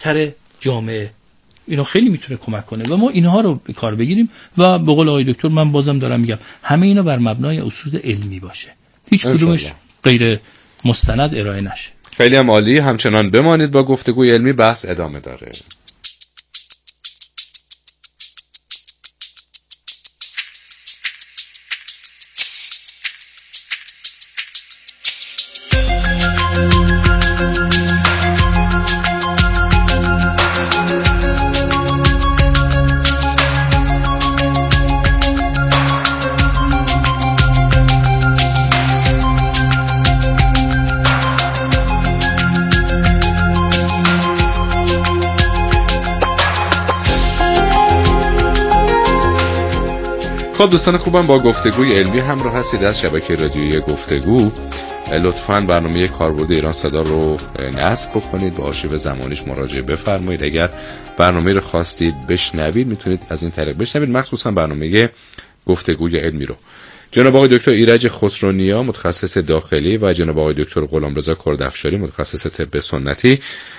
بهتر جامعه. اینا خیلی میتونه کمک کنه و ما اینها رو به کار بگیریم و به قول آقای دکتر من بازم دارم میگم همه اینا بر مبنای اصول علمی باشه، هیچ کدومش غیر مستند ارائه نشه. خیلی هم عالی. همچنان بمانید با گفتگوی علمی، بحث ادامه داره. خب دوستان خوبم، با گفتگوی علمی همراه هستید از شبکه رادیویی گفتگو. لطفاً برنامه کاربرد ایران صدا رو نصب بکنید، به آرشیو زمانیش مراجعه بفرمایید. اگر برنامه رو خواستید بشنوید میتونید از این طریق بشنوید، مخصوصا برنامه گفتگوی علمی رو. جناب آقای دکتر ایرج خسرونیا متخصص داخلی و جناب آقای دکتر غلامرضا کردافشاری متخصص طب سنتی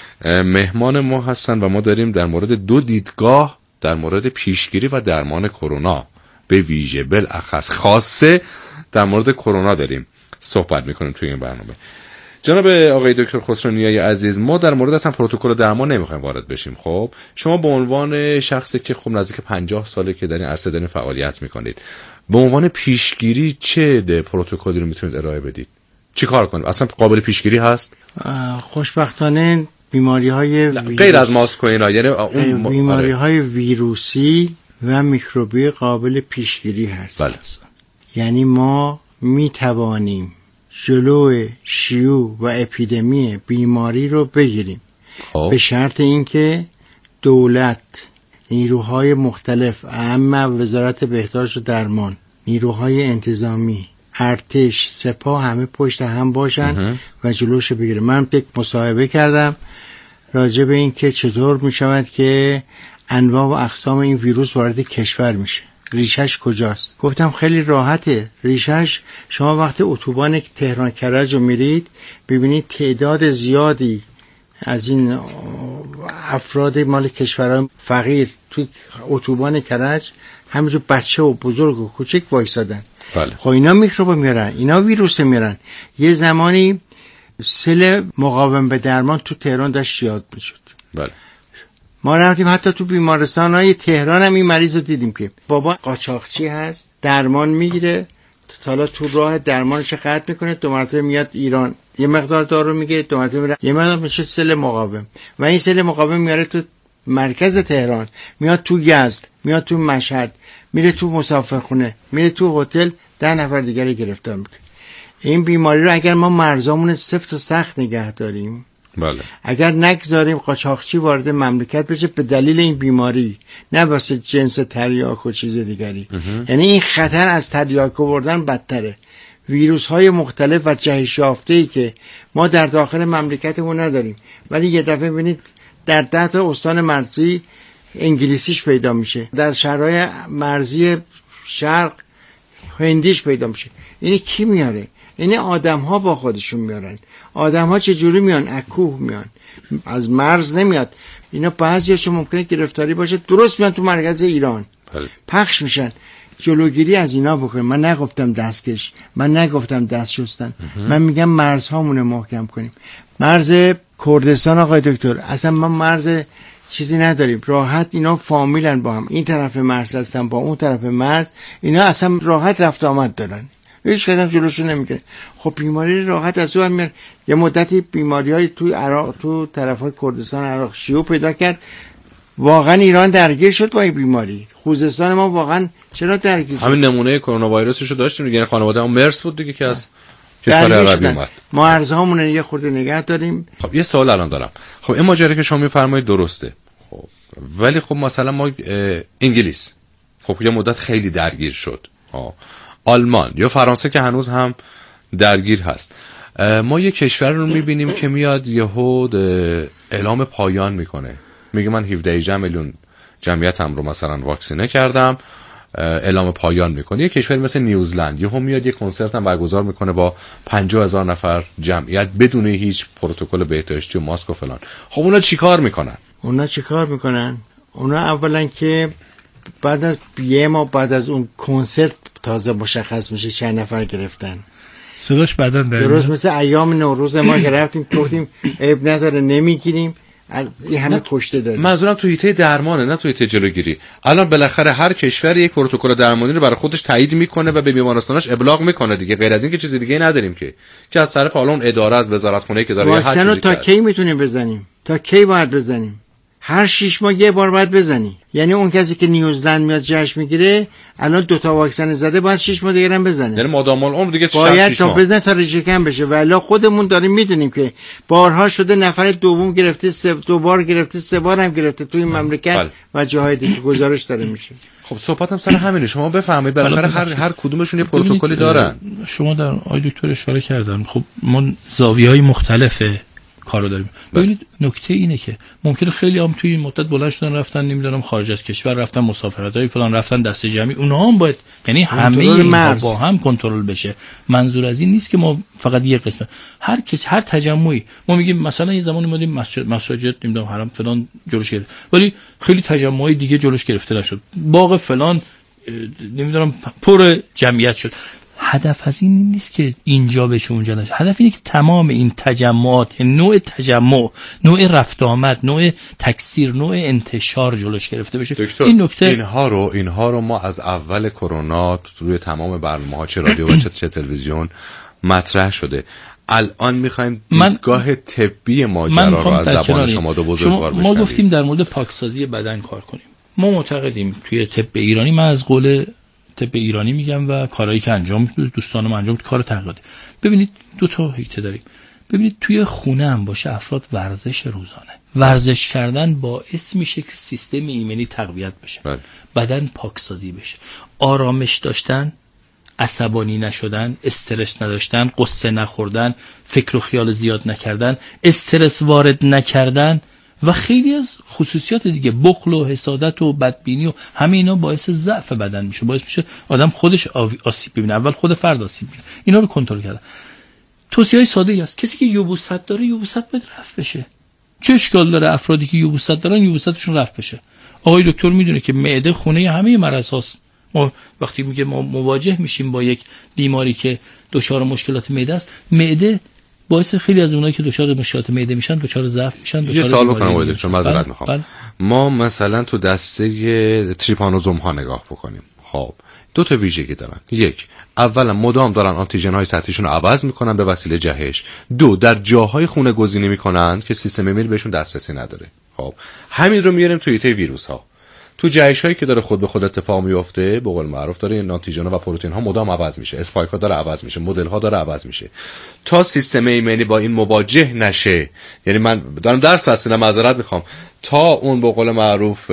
مهمان ما هستن و ما داریم در مورد دو دیدگاه در مورد پیشگیری و درمان کرونا، به ویژه بالاخص خاصه در مورد کرونا داریم صحبت میکنیم توی این برنامه. جناب آقای دکتر خسرونیای عزیز، ما در مورد اصلا پروتکل درمان نمیخوایم وارد بشیم. خب شما به عنوان شخصی که خب نزدیک 50 ساله که در این عرصه دارین فعالیت میکنید، به عنوان پیشگیری چه پروتکلی رو میتونید ارائه بدید؟ چی کار کنید؟ اصلا قابل پیشگیری هست؟ خوشبختانه بیماری‌های غیر از ماسک و اینا، یعنی اون بیماری‌های ویروسی و میکروبی قابل پیشگیری هست. بله. یعنی ما می توانیم جلو شیوع و اپیدمی بیماری رو بگیریم، به شرط اینکه دولت، نیروهای مختلف، اهم وزارت بهداشت و درمان، نیروهای انتظامی، ارتش، سپاه همه پشت هم باشن و جلوش بگیره. من یک مصاحبه کردم راجع به این که چطور می شود که انواع و اقسام این ویروس وارد کشور میشه، ریشش کجاست. گفتم خیلی راحته. ریشش شما وقتی اتوبان تهران کرج رو میرید ببینید تعداد زیادی از این افراد مال کشورهای فقیر تو اتوبان کرج همینجور بچه و بزرگ و کوچک وایسادن. بله. خب اینا میکروب میارن، اینا ویروس میارن. یه زمانی سل مقاوم به درمان تو تهران داشت زیاد میشد. بله. ما رفتیم حتی تو بیمارستان‌های تهران هم این مریض رو دیدیم که بابا قاچاقچی هست، درمان میگیره، حالا تو راه درمانش قطع میکنه، 2 مرتبه میاد ایران یه مقدار دارو میگیره، 2 مرتبه میره یه مقدار میشه سل مقاوم و این سل مقاوم میاره تو مرکز تهران، میاد تو یزد، میاد تو مشهد، میره تو مسافرخونه، میره تو هتل، 10 نفر دیگر رو گرفتار میکنه. این بیماری رو اگر ما مرزامون سفت و سخت نگه داریم، بله، اگر نگذاریم قاچاقچی وارد مملکت بشه به دلیل این بیماری، نه واسه جنس تریاک و چیز دیگری، یعنی این خطر از تریاک آوردن بدتره. ویروس های مختلف و جهش یافته‌ای که ما در داخل مملکتمون نداریم، ولی یه دفعه ببینید در 10 تا استان مرزی انگلیسیش پیدا میشه، در شهرهای مرزی شرق هندیش پیدا میشه. اینی کی میاره؟ اینه آدم ها با خودشون میارن. آدم ها چجوری میان؟ اکوه میان، از مرز نمیاد. اینا بعضیاشون ممکنه گرفتاری باشه، درست میان تو مرکز ایران، پخش میشن. جلوگیری از اینا بکنیم. من نگفتم دستکش، من نگفتم دست شستن، من میگم مرزهامون محکم کنیم. مرز کردستان آقای دکتر، اصلا ما مرز چیزی نداریم، راحت اینا فامیلن با هم، این طرف مرز هستن با اون طرف مرز، اینا اصلا راحت رفت آمد دارن، هیچ کدوم جلوشو نمیگیره. خب بیماری راحت از اون میاد. یه مدتی بیماریای تو عراق، تو طرفای کردستان عراق شیوع پیدا کرد، واقعا ایران درگیر شد با این بیماری. خوزستان ما واقعا چرا درگیر شد؟ همین نمونه کرونا ویروسشو داشتیم دیگه، خانواده‌ام مرس بود دیگه که از کشور عربی اومد. ما ارزهامون رو یه خورده نگه داریم. خب یه سوال الان دارم. خب این ماجرا که شما میفرمایید درسته، خب ولی خب مثلا ما انگلیس خب یه مدت خیلی درگیر شد، آلمان یا فرانسه که هنوز هم درگیر هست. ما یه کشور رو میبینیم که میاد یهو اعلام پایان میکنه، میگه من 17 میلیون جمعیتم رو مثلا واکسینه کردم، اعلام پایان میکنه. یه کشوری مثل نیوزلند یهو میاد یه کنسرت هم برگزار میکنه با 50,000 نفر جمعیت بدون هیچ پروتکل بهداشتی و ماسک و فلان. خب اونا چیکار میکنن؟ اونا چه کار میکنن؟ اونا اولا که بعد از یه ماه بعد از اون کنسرت تازه مشخص میشه چند نفر گرفتن. صداش بدن درست مثل ایام نوروز ما گرفتیم گفتیم عیب نداره نمیگیریم، این همه کشته داریم. منظورم تو حیطه درمانه نه تو حیطه جلوگیری. الان بالاخره هر کشور یک پروتکل درمانی رو برای خودش تایید میکنه و به بیمارستاناش ابلاغ میکنه دیگه. غیر از این که چیز دیگه نداریم که از طرف حالا اون اداره از وزارتخونه که داره واکسن رو تا کی میتونیم بزنیم؟ تا کی باید بزنیم؟ هر 6 ماه یه بار باید بزنی. یعنی اون کسی که نیوزلند میاد جشن میگیره الان 2 تا واکسن زده باید 6 ماه دیگه هم بزنه. یعنی مادام العمر دیگه باید تا بزنه تا ریشه‌کن بشه. ولی خودمون داریم میدونیم که بارها شده نفر دوم گرفته، 2 بار گرفته، 3 بار هم گرفته توی این مملکت و جاهای دیگه گزارش داره میشه. خب صحبتم سر همینه. شما بفهمید بالاخره هر کدومشون یه پروتکلی دارن. شما در آقای دکتر اشاره کردن. خب ما زاویه‌های مختلفه کارو داریم. ببینید نکته اینه که ممکنه خیلی هم توی این مدت بلند شدن رفتن نمیدونم خارج از کشور، رفتن مسافرت‌های فلان، رفتن دسته جمعی، اونها هم باید یعنی همه اینها با هم کنترل بشه. منظور از این نیست که ما فقط یه قسمت، هر کس هر تجمعی ما میگیم مثلا یه زمانی ما دیدیم مساجد نمیدونم حرم فلان جلوش گرفت، ولی خیلی تجمعای دیگه جلوش گرفته نشد. باغ فلان نمیدونم پر جمعیت شد. هدف از این نیست که اینجا بشه اونجا نشه. هدف اینه که تمام این تجمعات، نوع تجمع، نوع رفت آمد، نوع تکثیر، نوع انتشار جلوش گرفته بشه. دکتر این نکته اینها رو ما از اول کرونا روی تمام برنامه‌ها چه رادیو و چه تلویزیون مطرح شده. الان می‌خوایم دیدگاه طبی ماجرا رو از زبان شما دو بزرگوار بشنویم. ما گفتیم در مورد پاکسازی بدن کار کنیم. ما معتقدیم توی طب ایرانی، من از قول طب ایرانی میگم و کارهایی که انجام دوستانم انجام کار تقاعد. ببینید 2 تا حیطه داریم. ببینید توی خونه هم باشه افراد ورزش روزانه. ورزش کردن باعث میشه که سیستم ایمنی تقویت بشه. بدن پاکسازی بشه. آرامش داشتن، عصبانی نشدن، استرس نداشتن، قصه نخوردن، فکر و خیال زیاد نکردن، استرس وارد نکردن و خیلی از خصوصیات دیگه، بخل و حسادت و بدبینی و همه اینا باعث ضعف بدن میشه، باعث میشه آدم خودش آسیب ببینه. اول خود فرد آسیب ببینه. اینا رو کنترل کردن. توصیه‌های ساده‌ای است. کسی که یبوست داره، یبوست باید رفع بشه. چه اشکال داره افرادی که یبوست دارن یبوستشون رفع بشه؟ آقای دکتر میدونه که معده خونه همه مرض هاست. ما وقتی میگه ما مواجه میشیم با یک بیماری که دچار مشکلات معده است، معده باعث خیلی از اونایی که دچار مشکلات معده میشن دچار ضعف میشن. یه سوال بکنم آقای دکتر، معذرت میخوام. ما مثلا تو دسته تریپانوزوم ها نگاه بکنیم. خب 2 تا ویژگی دارن. 1 اولا مدام دارن آنتیژن های سطحیشون رو عوض میکنن به وسیله جهش. 2 در جاهای خونه گزینی میکنن که سیستم ایمنی بهشون دسترسی نداره. خب همین رو میاریم توی حیطه ویروس ها. تو جهش هایی که داره خود به خود اتفاق میفته، به قول معروف داره این آنتیژن ها و پروتئین ها مدام عوض میشه، اسپایک ها داره عوض میشه، مدل ها داره عوض میشه. تا سیستم ایمنی با این مواجه نشه، یعنی من دارم درس پس میدم، معذرت میخوام، تا اون به قول معروف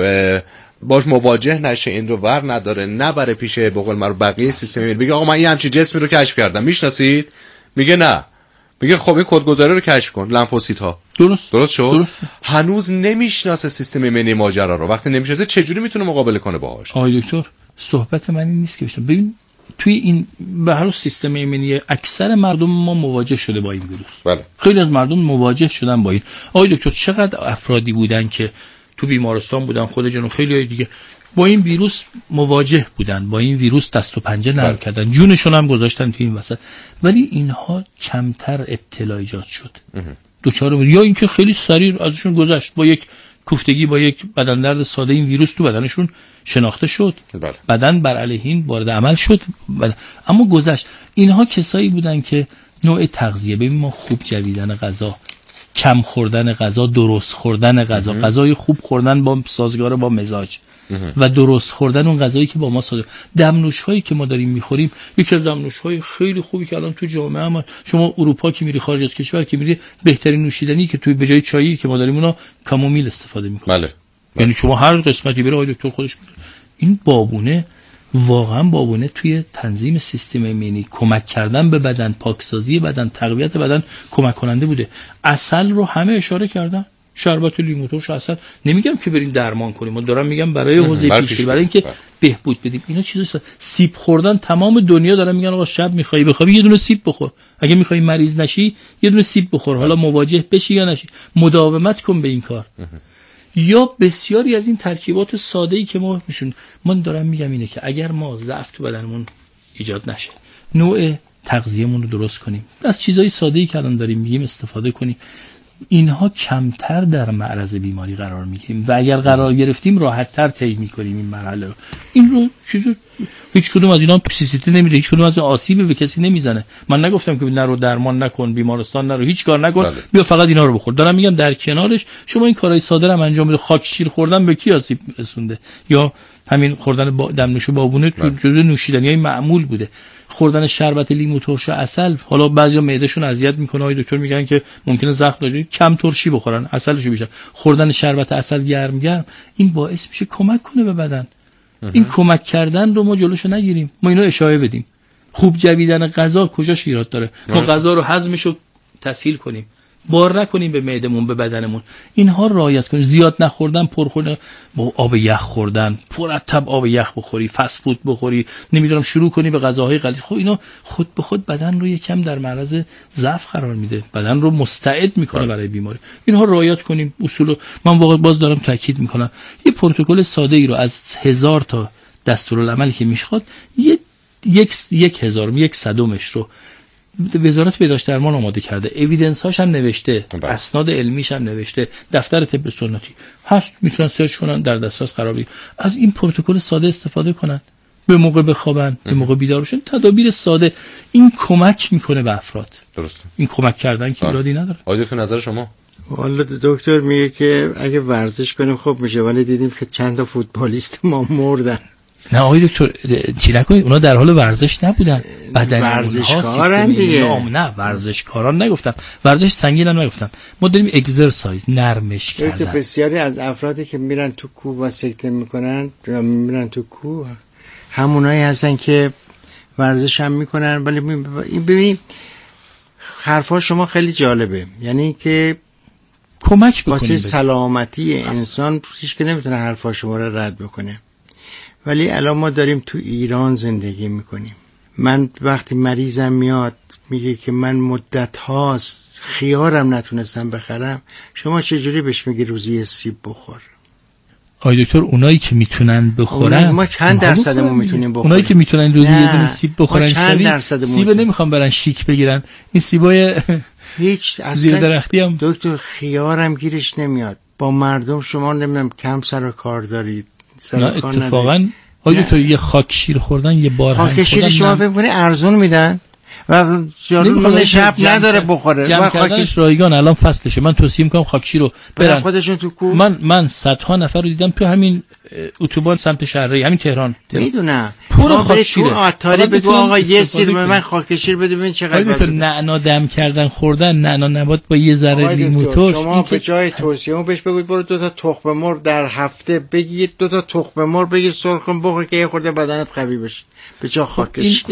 باش مواجه نشه، این رو ور نداره، نبره پیش به قول معروف بقیه سیستم ایمنی، بگه آقا من یه همچین جسمی رو کشف کردم، میشناسید؟ میگه نه. میگه خب این کدگذاری رو کشف کن، لنفوسیت ها. درست شد؟ درست. هنوز نمیشناسه سیستم ایمنی ماجرا رو. وقتی نمیشناسه چجوری میتونه مقابله کنه باهاش؟ آقای دکتر صحبت من این نیست که ببین توی این به هر سیستم ایمنی اکثر مردم ما مواجه شده با این ویروس. بله. خیلی از مردم مواجه شدن با این. آقای دکتر چقدر افرادی بودن که تو بیمارستان بودن، خود جون خیلی دیگه با این ویروس مواجه بودن، با این ویروس دست و پنجه نرم کردن، جونشون هم گذاشتن تو این وسط، ولی اینها کمتر ابتلا ایجاد شد. دوچار یا اینکه خیلی سریع ازشون گذشت، با یک کوفتگی، با یک بدن درد ساده این ویروس تو بدنشون شناخته شد. بدن بر علیه این وارد عمل شد، اما گذشت. اینها کسایی بودن که نوع تغذیه، ببین ما خوب جویدن غذا، کم خوردن غذا، درست خوردن غذا، غذای خوب خوردن با سازگار با مزاج و درست خوردن اون غذایی که با ما سازگار. دمنوش هایی که ما داریم میخوریم، یکی از دمنوش های خیلی خوبی که الان تو جامعه ما، شما اروپا که میری، خارج از کشور که میری، بهترین نوشیدنی که توی به جای چایی که ما داریم اونا کامومیل استفاده میکنن. بله. یعنی شما هر قسمتی بره آقای دکتر خودش میگه این بابونه واقعا بابونه توی تنظیم سیستم ایمنی، کمک کردن به بدن، پاکسازی بدن، تقویت بدن کمک کننده بوده. عسل رو همه اشاره کردن، شربت لیمو ترش، عسل. نمیگم که بریم درمان کنیم، من دارم میگم برای حوزه پیشگیری، برای اینکه بهبود بدیم. اینا چیزاست. سیب خوردن، تمام دنیا دارن میگن آقا شب میخوای بخوابی یه دونه سیب بخور، اگه میخوای مریض نشی یه دونه سیب بخور، حالا مواجه بشی یا نشی، مداومت کن به این کار. یا بسیاری از این ترکیبات ساده‌ای که ما میشون. من دارم میگم اینه که اگر ما ضعف تو بدنمون ایجاد نشه، نوع تغذیه‌مون رو درست کنیم، از چیزای ساده‌ای که الان داریم میگیم استفاده کنیم، اینها کمتر در معرض بیماری قرار میگیریم و اگر قرار گرفتیم راحت‌تر طی می‌کنیم این مرحله رو. این رو هیچ کدوم از اینا توکسیسیته نمیده، هیچ کدوم از آسیبی به کسی نمیزنه. من نگفتم که نرو درمان نکن، بیمارستان نرو، هیچ کار نکن، بیا فقط اینا رو بخور. دارم میگم در کنارش شما این کارهای ساده رو انجام بده. خاک شیر خوردن به کی آسیب رسونده؟ یا همین خوردن دمنوش بابونه جزو نوشیدنی‌های معمول بوده. خوردن شربت لیمو ترش و عسل، حالا بعضیا معدهشون اذیت میکنه، آقای دکتر میگن که ممکنه زخم داره، کم ترشی بخورن، عسلشو بیشتر. خوردن شربت عسل گرم این باعث میشه کمک کنه به بدن. این کمک کردن رو ما جلوشو نگیریم، ما اینو اشاره بدیم. خوب جویدن غذا کجاش ایراد داره؟ ما غذا رو هضمشو تسهیل کنیم، بار نکنیم به معدمون، به بدنمون. اینها رعایت کنیم. زیاد نخوردن، پر خوردن، با آب یخ خوردن، مرتب آب یخ بخوری، فست فود بخوری، نمیدونم شروع کنی به غذاهای غلیظ. خب اینا خود به خود بدن رو یکم در معرض ضعف قرار میده، بدن رو مستعد میکنه برای بیماری. اینها رعایت کنیم. اصول من واقعا باز دارم تاکید میکنم، یه پروتکل ساده ای رو از 1000 تا دستورالعملی که میخواد، یک صدمش رو وزارت بهداشت درمان آماده کرده، اوییدنس هاش هم نوشته، اسناد علمیش هم نوشته، دفتر طب سنتی هست، میتونن سرچ کنن، در دسترس قرار بگیره. از این پروتکل ساده استفاده کنن، به موقع بخوابن، به موقع بیدار بشن. تدابیر ساده این کمک میکنه به افراد. درسته. این کمک کردن که ایرادی نداره. آقای دکتر نظر شما؟ والا دکتر میگه که اگه ورزش کنیم خوب میشه، ولی دیدیم که چند تا فوتبالیست ما مردن. نه آقای دکتر چی نکنید، اونا در حال ورزش نبودن، بدن ورزشکارن دیگه. نه ورزشکاران نگفتم، ورزش سنگین هم نگفتم، ما داریم اگزرسایز، نرمش کردن. بسیاری از افرادی که میرن تو کوه و سکته میکنن یا میرن تو کوه همونایی هستن که ورزش هم میکنن. ولی ببینید حرفا شما خیلی جالبه، یعنی که کمک بکنید واسه سلامتی انسان، هیچ که نمیتونه حرفا شما رو رد بکنه. ولی الان ما داریم تو ایران زندگی میکنیم. من وقتی مریضم میاد میگه که من مدت هاست خیارم نتونستم بخرم، شما چجوری بهش میگی روزی سیب بخور؟ آقای دکتر اونایی که میتونن بخورن، ما چند درصدمون میتونیم بخوریم؟ اونایی که میتونن روزی یه دونه سیب بخورن، سیب نمیخوام برن شیک بگیرن، این سیبای هیچ زیر درختی هم. دکتر خیارم گیرش نمیاد. با مردم شما نمیدونم کم سر و کار دارید. نه اتفاقا آیا تو یه خاک شیر خوردن، یه بار خاک شیر شما فکر کنی ارزون میدن و جارون شب نداره بخوره. جمع کردنش رایگان الان فصلشه. من توصیه میکنم خاک شیر رو برن خودشون تو کوه. من صدها نفر رو دیدم تو همین اتوبان سمت شهری همین تهران میدونم پر خاک شیر. تو عطاری بگو آقا یه سیر به من خاک شیر بده ببین چقدر. نعنا دم کردن خوردن، نعنا نبات با یه ذره لیمو ترش. شما به جای توصیه‌مو بهش بگید برو 2 تا تخم مرغ در هفته بگید، 2 تا تخم مرغ بگید سرخ کن بخور که یه خورده بدنت قوی بشه به جای خاک شیر.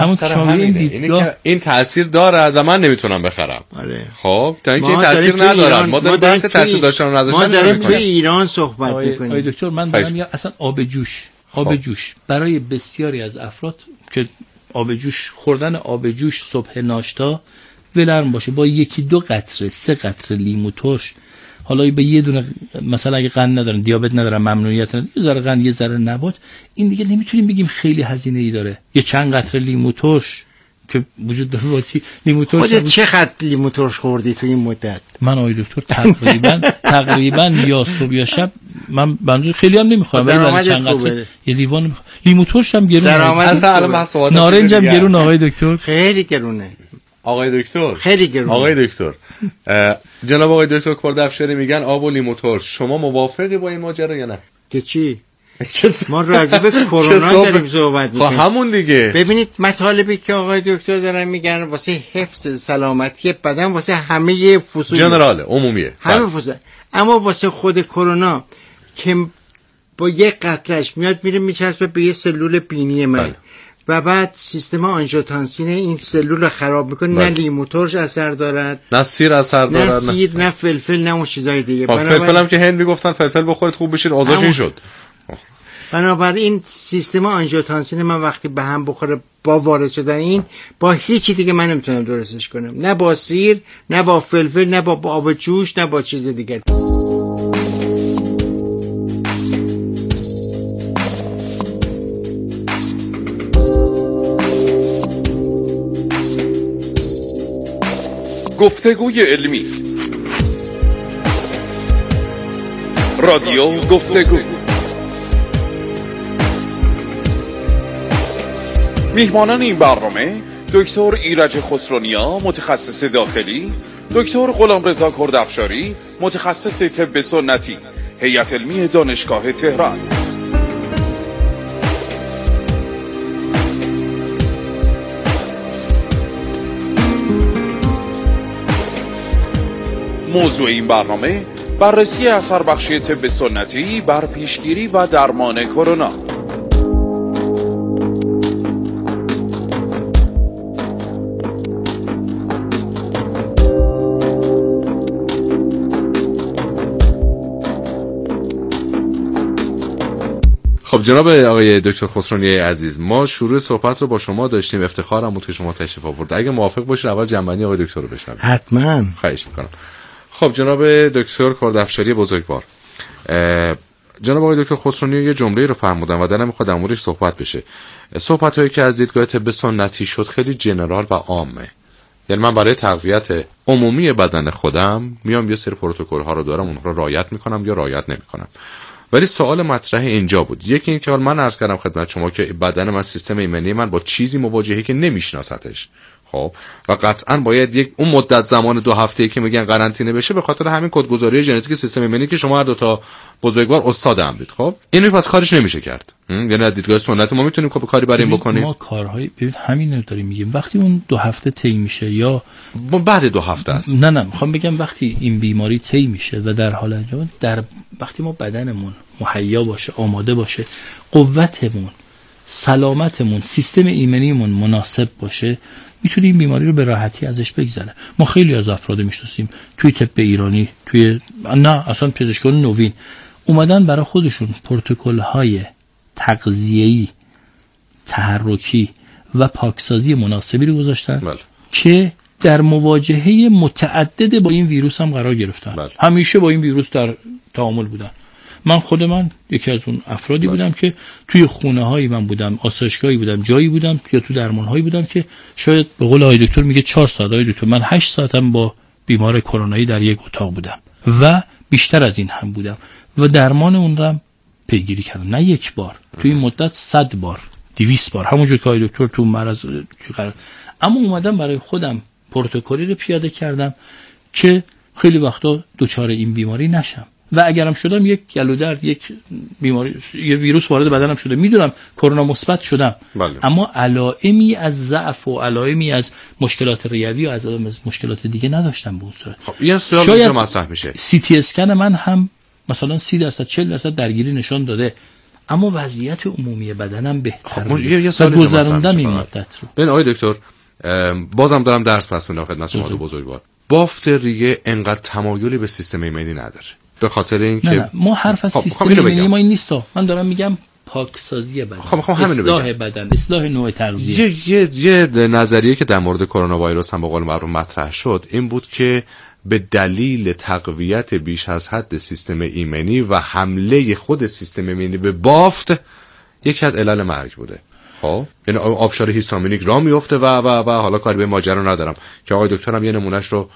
این تاثیر داره و من نمیتونم بخرم. آره. خب تا اینکه این تاثیر ندارن، ما داریم بحث تاثیر داشتن و نداشتن. ما داریم توی ایران صحبت می‌کنیم. آقای دکتر من دارم میگم اصلا آب جوش برای بسیاری از افراد که خوردن آب جوش صبح ناشتا ولرم باشه با 1-2 قطره 3 قطره لیمو ترش، حالا به یه دونه مثلا اگه قند ندارن، دیابت ندارن، ممنوعیت ندارن، یه ذره قند یه ذره نبات، این دیگه نمیتونیم بگیم خیلی هزینه ای داره. یه چند قطره لیمو ترش که وجود داره. واچی لیمو ترش خودت چقدر لیمو ترش خوردی تو این مدت؟ من آقای دکتر تقریبا یا صبح یا شب، من بنظر خیلی هم نمیخوام ولی برای چند قطره یه لیوان میخوام. لیمو ترش هم گرونه، اصلا الان محصولات نارنج هم گرونه آقای دکتر، خیلی گرونه آقای دکتر، خیلی گرونه آقای دکتر. جناب آقای دکتر کردافشاری میگن آب و لیمو ترش. شما موافقی با این ماجرا یا نه؟ که چی؟ ما راجع به کرونا داریم صحبت می‌کنیم. همون دیگه. ببینید مطالبی که آقای دکتر دارن میگن واسه حفظ سلامتی بدن، واسه همه فصول جنرال عمومیه، همه فصول. اما واسه خود کرونا که با یک قطرهش میاد میره میچسبه به یه سلول بینی من و بعد سیستم آنژیوتانسین این سلول رو خراب میکنه. نه لیمو ترش اثر دارد، نه سیر اثر دارد، نه سیر، نه فلفل، نه اون چیزای دیگه. فلفل هم که هند میگفتن فلفل بخورید خوب بشید، آزاشین شد. بنابراین سیستم آنژیوتانسین من وقتی به هم بخوره با وارد شدن این، با هیچی دیگه من نمیتونم درستش کنم، نه با سیر، نه با فلفل، نه با آب جوش، نه با چیز دیگه. گفتگوی علمی. رادیو گفتگو. میهمانان این برنامه دکتر ایرج خسرونیا متخصص داخلی، دکتر غلامرضا کردافشاری متخصص طب سنتی، هیئت علمی دانشگاه تهران. موضوع این برنامه بررسی اثر بخشی طب سنتی بر پیشگیری و درمان کرونا. خب جناب آقای دکتر خسرونی عزیز، ما شروع صحبت رو با شما داشتیم، افتخارم بود که شما تشریف آوردید. اگه موافق باشید اول جنبندی آقای دکتر رو بشنویم. حتما. خواهش میکنم. خب جناب دکتر کردافشاری بزرگوار، جناب آقای دکتر خسرونی یه جمله رو فرمودن و دلم میخواد در موردش صحبت بشه. صحبتایی که از دیدگاه طب سنتی شد خیلی جنرال و عامه. یعنی من برای تقویت عمومی بدن خودم میام یه سری پروتکل ها رو دارم، اونها رو رعایت میکنم یا رعایت نمیکنم. ولی سوال مطرح اینجا بود، یکی این که من عرض کردم خدمت شما که بدن من، سیستم ایمنی من با چیزی مواجهه که نمیشناستش. خب و قطعا باید اون مدت زمان 2 هفته‌ای که میگن قرنطینه بشه به خاطر همین کدگذاری ژنتیک سیستم ایمنی که شما هر دو تا بزرگوار استاد هم دید. خب اینو پس کارش نمیشه کرد. یعنی از دیدگاه سنت ما میتونیم کاری برای این بکنیم. ما کارهای ببین همین رو داریم میگیم. وقتی اون 2 هفته طی میشه یا بعد 2 هفته است. نه میخوام بگم وقتی این بیماری طی میشه و در حال انجام، وقتی ما بدنمون مهیا باشه، آماده باشه، قوتمون، سلامتمون، سیستم ایمنیمون مناسب باشه، میتونی این بیماری رو به راحتی ازش بگذره. ما خیلی از افراد میشناسیم توی طب ایرانی، اصلا پزشکان نوین اومدن برای خودشون پروتکل‌های تغذیه‌ای، تحرکی و پاکسازی مناسبی رو گذاشتن که در مواجهه متعدد با این ویروس هم قرار گرفتن. همیشه با این ویروس در تعامل بودن. من یکی از اون افرادی بودم که توی خونه هایی من بودم، آسایشگاهی بودم، جایی بودم یا تو درمان هایی بودم که شاید به قول آقای دکتر میگه 4 ساعت، آقای دکتر من 8 ساعتم با بیمار کرونایی در یک اتاق بودم و بیشتر از این هم بودم و درمان اون رو پیگیری کردم. نه یک بار، توی این مدت 100 بار، 200 بار، همونجور که آقای دکتر تو مرض قرار. اما اومدم برای خودم پروتکلی رو پیاده کردم که خیلی وقتا دچار این بیماری نشم و اگرم شدم یک گلودرد، یک بیماری، یه ویروس وارد بدنم شده، میدونم کرونا مثبت شدم. اما علائمی از ضعف و علائمی از مشکلات ریوی و از مشکلات دیگه نداشتم به اون صورت. خب یه سوال اینجا مطرح میشه. سی تی اسکن من هم مثلا 30% 40% درگیری نشان داده، اما وضعیت عمومی بدنم بهتر بود. یه سوال گذروندم این مدت رو. ببین آقای دکتر، بازم دارم درس پس میدم خدمت شما دو بزرگوار. بافت ریه انقدر تمایلی به سیستم ایمنی نداره. به خاطر اینکه نه ما حرف از سیستم ایمنی ما این نیست. من دارم میگم پاکسازی بدن، اصلاح بدن، اصلاح نوع تغذیه. یه نظریه که در مورد کرونا ویروس هم به قول معروف مطرح شد این بود که به دلیل تقویت بیش از حد سیستم ایمنی و حمله خود سیستم ایمنی به بافت یکی از علل مرگ بوده. خب یعنی آبشار هیستامینیک راه میفته و حالا کاری به ماجرا ندارم که آقای دکتر هم یه نمونهش رو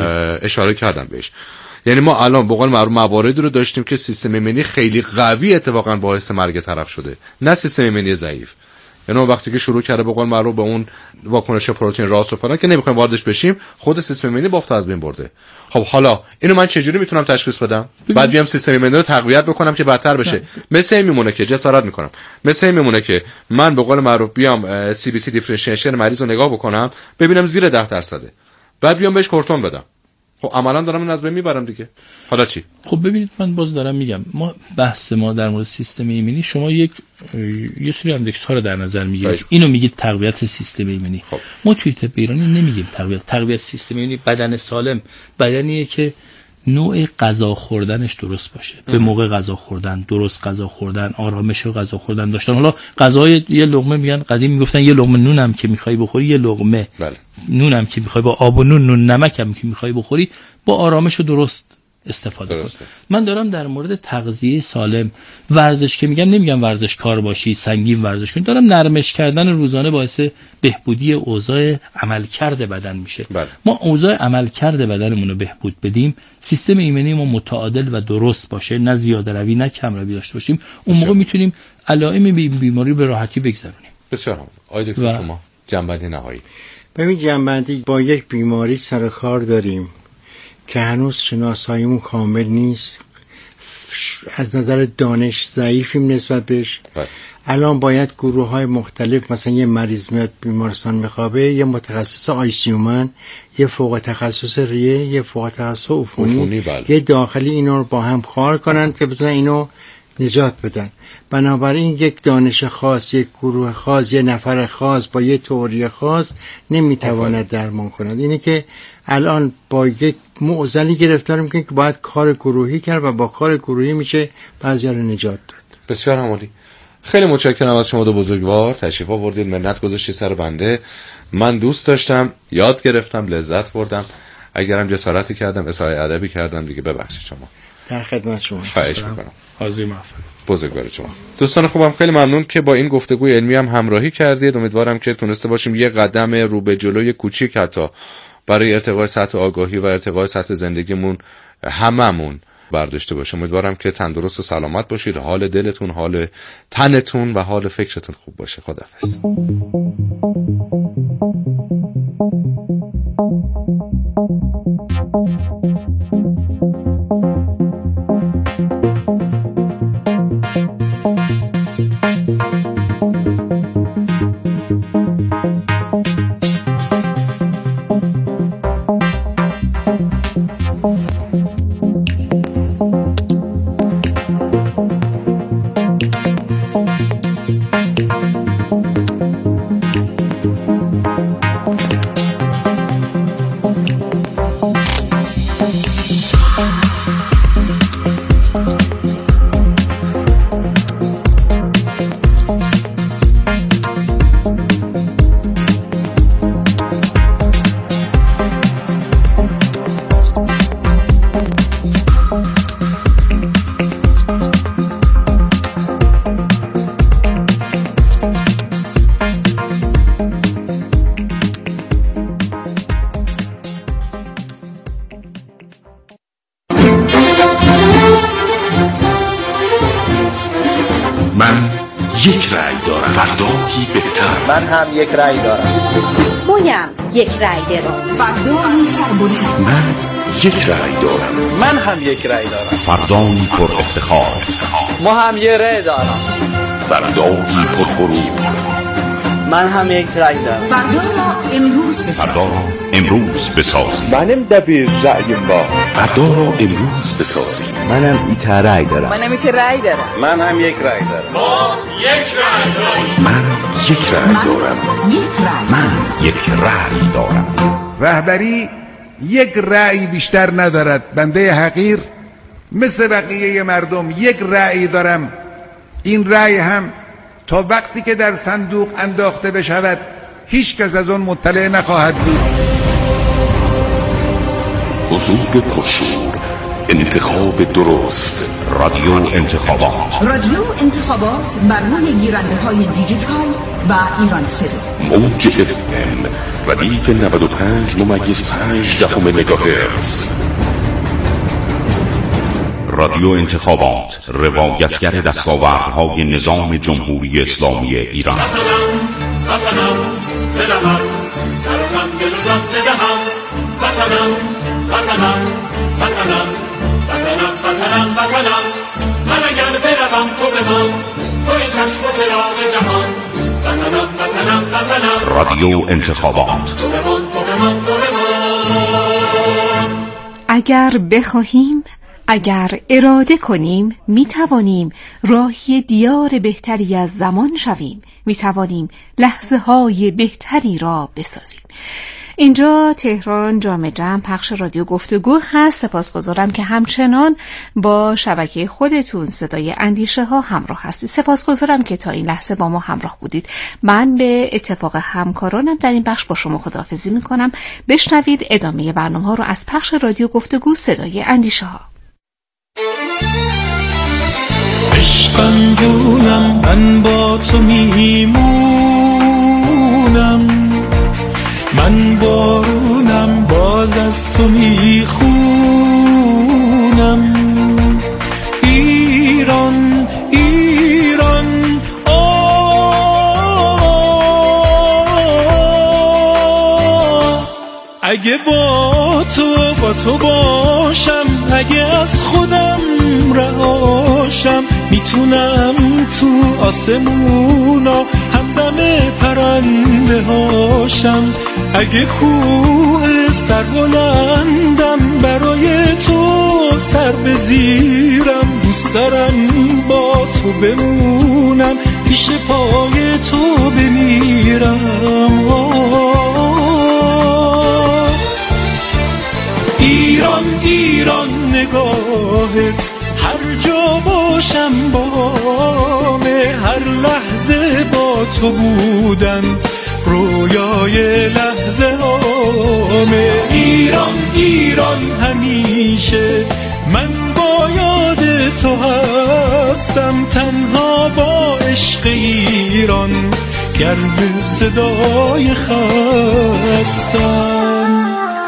اشاره کردن بهش. یعنی ما الان به قول معروف مواردی رو داشتیم که سیستم ایمنی خیلی قوی اتفاقا باعث مرگ طرف شده، نه سیستم ایمنی ضعیف. یعنی وقتی که شروع کرده به قول معروف به اون واکنش پروتئین راست و فلان که نمیخوایم واردش بشیم، خود سیستم ایمنی بافت از بین برده. خب حالا اینو من چجوری میتونم تشخیص بدم؟ بعد بیام سیستم ایمنی رو تقویت بکنم که بدتر بشه. مثل این میمونه که جسارت میکنم، مثل این میمونه که من به قول معروف بیام سی بی سی دیفرنشیشن مریض رو نگاه بکنم ببینم زیر 10%، بعد بیام بهش کورتون بدم. خب عملاً دارم این از بین میبرم دیگه. حالا چی؟ خب ببینید من باز دارم میگم، ما بحث ما در مورد سیستم ایمنی، شما یه سری اندکس ها رو در نظر میگیرید، اینو میگید تقویت سیستم ایمنی. خب. ما توی طب ایرانی نمیگیم تقویت سیستم ایمنی. بدن سالم بدنیه که نوع غذا خوردنش درست باشه، به موقع غذا خوردن، درست غذا خوردن، آرامش غذا خوردن داشتن. حالا غذای یه لقمه میگن، قدیم میگفتن یه لقمه نونم که میخوای بخوری، یه لقمه نونم که میخوای با آب و نون نمکم که میخوای بخوری، با آرامش و درست استفاده کنه. من دارم در مورد تغذیه سالم، ورزش که نمیگم ورزش کار باشی، سنگین ورزش کنی، دارم نرمش کردن روزانه باعث بهبودی اوضاع عملکرد بدن میشه. ما اوضاع عملکرد بدنمون رو بهبود بدیم، سیستم ایمنی ما متعادل و درست باشه، نه زیاده روی نه کم روی داشته باشیم، اون موقع میتونیم علائم بیماری به راحتی بگذرونیم. بسیار هم. آقای دکتر شما جنبندی نهایی. ببین جنبندی، با یک بیماری سر کار داریم که هنوز شناساییمون کامل نیست، از نظر دانش ضعیفیم نسبت بهش. الان باید گروه های مختلف، مثلا یه مریض میاد بیمارستان میخوابه، یه متخصص آیسیومن، یه فوق تخصص ریه، یه فوق تخصص عفونی، یه داخلی، اینا رو با هم کار کنن که بتونن اینو نجات بدن. بنابراین یک دانش خاص، یک گروه خاص، یه نفر خاص با یه تئوری خاص نمیتواند درمان کند. اینه که الان با یک معضلی گرفتار میکنیم که باید کار گروهی کرد و با کار گروهی میشه بعضیا رو نجات داد. بسیار عالی. خیلی متشکرم از شما دو بزرگوار، تشریف آوردید، منت گذاشتید سر بنده. من دوست داشتم، یاد گرفتم، لذت بردم. اگرم جسارتی کردم، اصلاح ادبی کردم، دیگه ببخشید شما. در خدمت شما. خواهش میکنم. حاضر موفق. بزرگوار شما. دوستان خوبم، خیلی ممنون که با این گفتگوی علمی هم همراهی کردید. امیدوارم که تونسته باشیم یه قدم رو به جلوی کوچیک حتی برای ارتقای سطح آگاهی و ارتقای سطح زندگیمون هممون برداشته باشیم. امیدوارم که تندرست و سلامت باشید، حال دلتون، حال تنتون و حال فکرتون خوب باشه. خداحافظ. یک رأی دارم، فردایی بهتر. من هم یک رأی دارم. مویم یک رأی دارم. فردایی سربلند. من یک رأی دارم. من هم یک رأی دارم. فردایی پر افتخار. ما هم یک رأی دارم. فردایی پر غرور. من هم یک رأی دارم. فردا را امروز بسازیم. منم دبیر رأیم با. فردا را امروز بسازیم. منم ایت رأی دارم. منم ایت رأی دارم. من هم یک رأی دارم. ما یک رأی داریم. من یک رأی دارم. من یک رأی دارم. رهبری یک رأی بیشتر ندارد. بنده حقیر مثل بقیه مردم یک رأی دارم. این رأی هم تا وقتی که در صندوق انداخته بشود هیچ کس از آن مطلع نخواهد بود. حضور پرشور، انتخاب درست، رادیو انتخابات. رادیو انتخابات بر روی گیرنده های دیجیتال و ایران صدا. موج FM ردیف 95.5 مگاهرتز. رادیو انتخابات، روایتگر دستاوردهای نظام جمهوری اسلامی ایران. وطنم بدهم سرتم دل و جان بدهم وطنم وطنم وطنم وطنم وطنم وطنم من اگر بروم تو بمان توی چشم و چراغ جهان وطنم وطنم وطنم رادیو انتخابات. تو بمان تو بمان تو بمان. اگر بخواهیم، اگر اراده کنیم، می توانیم راهی دیار بهتری از زمان شویم. می توانیم لحظه های بهتری را بسازیم. اینجا تهران جامع جمع پخش رادیو گفتگو هست. سپاسگزارم که همچنان با شبکه خودتون صدای اندیشه ها همراه هستید. سپاسگزارم که تا این لحظه با ما همراه بودید. من به اتفاق همکارانم در این بخش با شما خداحافظی میکنم. بشنوید ادامه برنامه ها رو از پخش رادیو گفتگو صدای اندیشه ها. عشقم جونم من با تو میمونم، من بارونم باز از تو میخونم. ایران ایران اگه با تو باشم، اگه از خودم رهاشم، میتونم تو آسمونا همدم پرنده هاشم. اگه کوه سربلندم برای تو سر بزیرم، دوست دارم با تو بمونم، پیش پای تو بمیرم. ایران ایران نگاهت هر جا باشم بامه، هر لحظه با تو بودن رویای لحظه هامه. ایران ایران همیشه من با یاد تو هستم، تنها با عشق ایران گرم صدای خستم.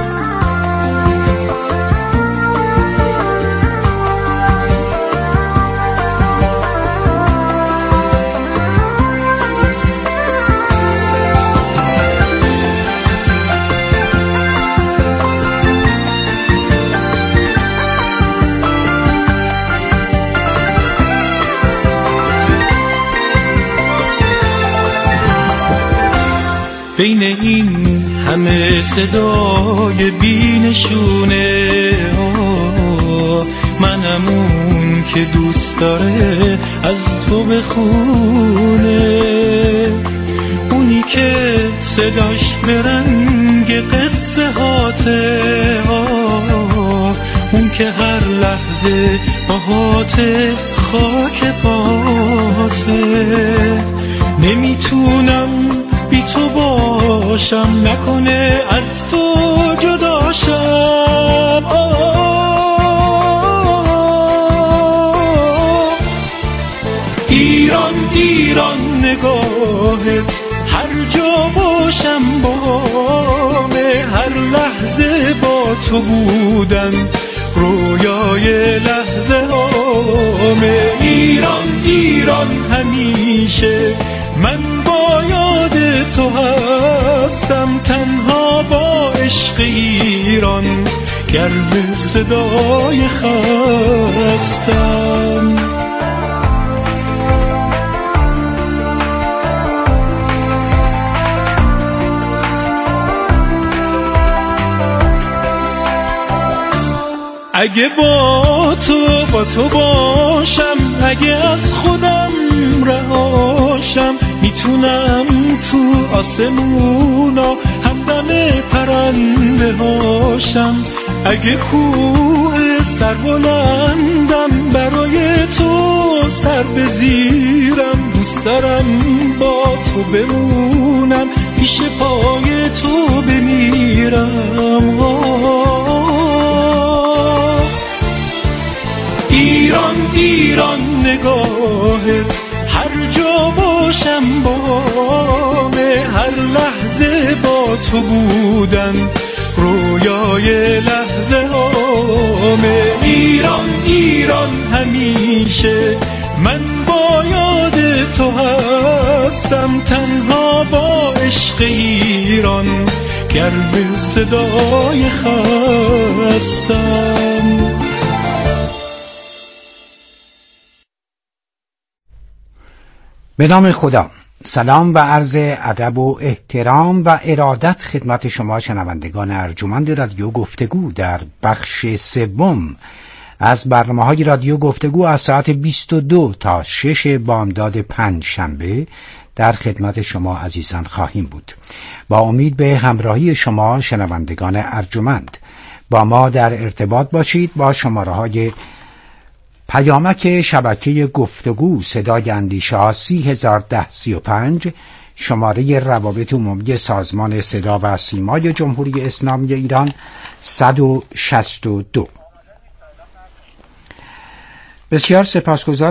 بین این همه صدای بینشونه، منم اون که دوست داره از تو بخونه، اونی که صداش به رنگ قصه هاته، اون که هر لحظه باهاته خاک پاته. نمیتونم بی تو باشم، نکنه از تو جداشم. ایران ایران نگاهت هر جا باشم بامه، هر لحظه با تو بودن رویای لحظه هامه. ایران ایران همیشه من با یاد تو هستم، تنها با عشق ایران گرم صدای خستم. اگه با تو باشم، اگه از خودم رهاشم، میتونم تو آسمونا همدم پرنده هاشم. اگه کوه سربلندم برای تو سر بزیرم، دوست دارم با تو بمونم، پیش پای تو بمیرم. ایران ایران نگاهت هر جا باشم بامه، هر لحظه با تو بودن رویای لحظه هامه. ایران ایران همیشه من با یاد تو هستم، تنها با عشق ایران گرم صدای خستم. به نام خدا. سلام و عرض ادب و احترام و ارادت خدمت شما شنوندگان ارجمند رادیو گفتگو در بخش سوم از برنامه‌های رادیو گفتگو از ساعت 22 تا 6 بامداد پنجشنبه در خدمت شما عزیزان خواهیم بود. با امید به همراهی شما شنوندگان ارجمند با ما در ارتباط باشید. با شماره‌های پیامک شبکه گفتگو صدای اندیشه 301035، شماره روابط عمومی سازمان صدا و سیمای جمهوری اسلامی ایران 162. بسیار سپاسگزارم.